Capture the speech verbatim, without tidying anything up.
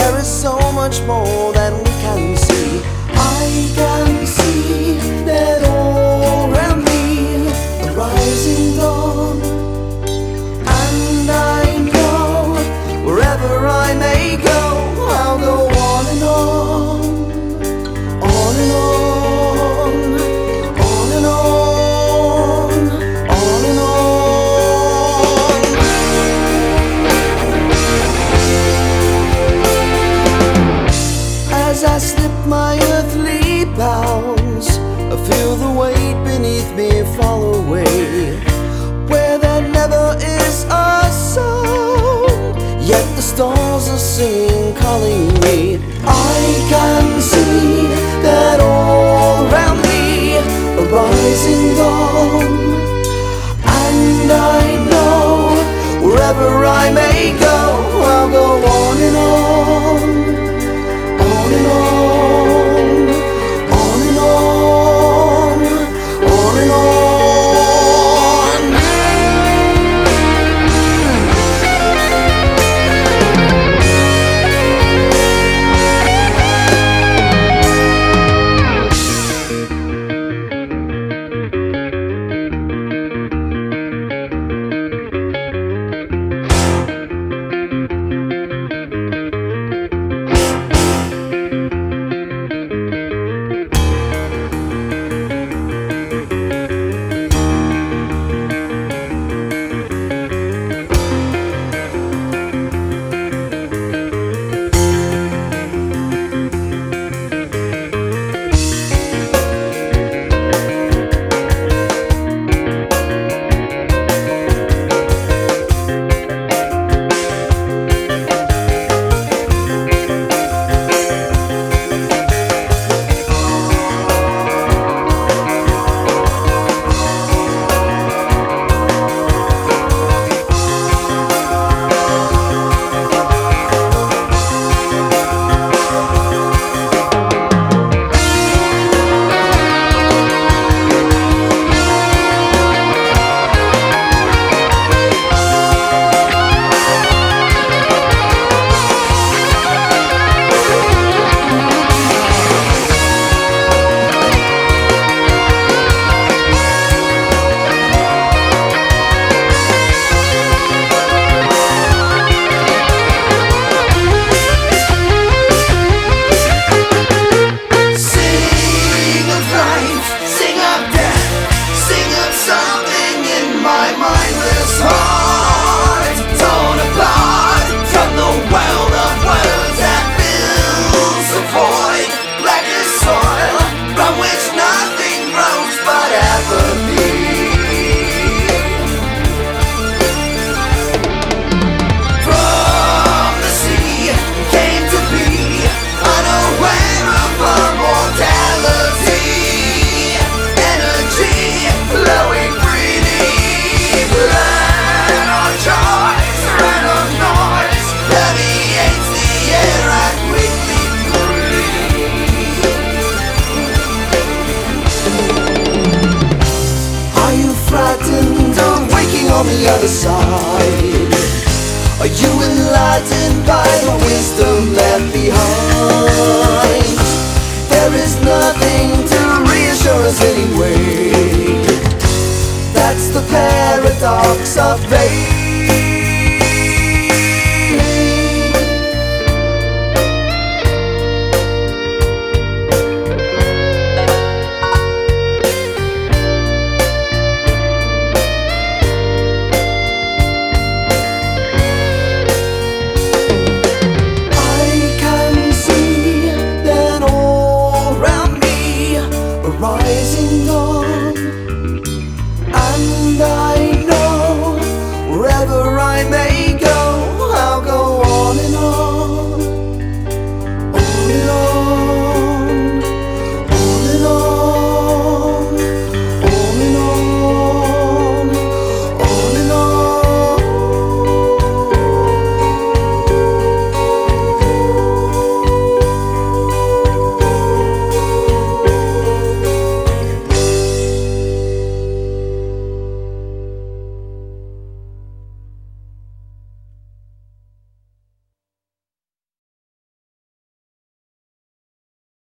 there is so much more than we can see. I can see that all around me a rising dawn, and I know wherever I may go, I'll go on and on, on and on, on and on, on and on. As I slip my earthly bounds, I feel the weight beneath me fall away, where there never is a sound, yet the stars are singing, calling me. I can see that all around me a rising dawn, and I know wherever I may go, I'll go on and on, on and on, on and on, on and on. On the other side, are you enlightened by the wisdom left behind? There is nothing to reassure us anyway. That's the paradox of faith.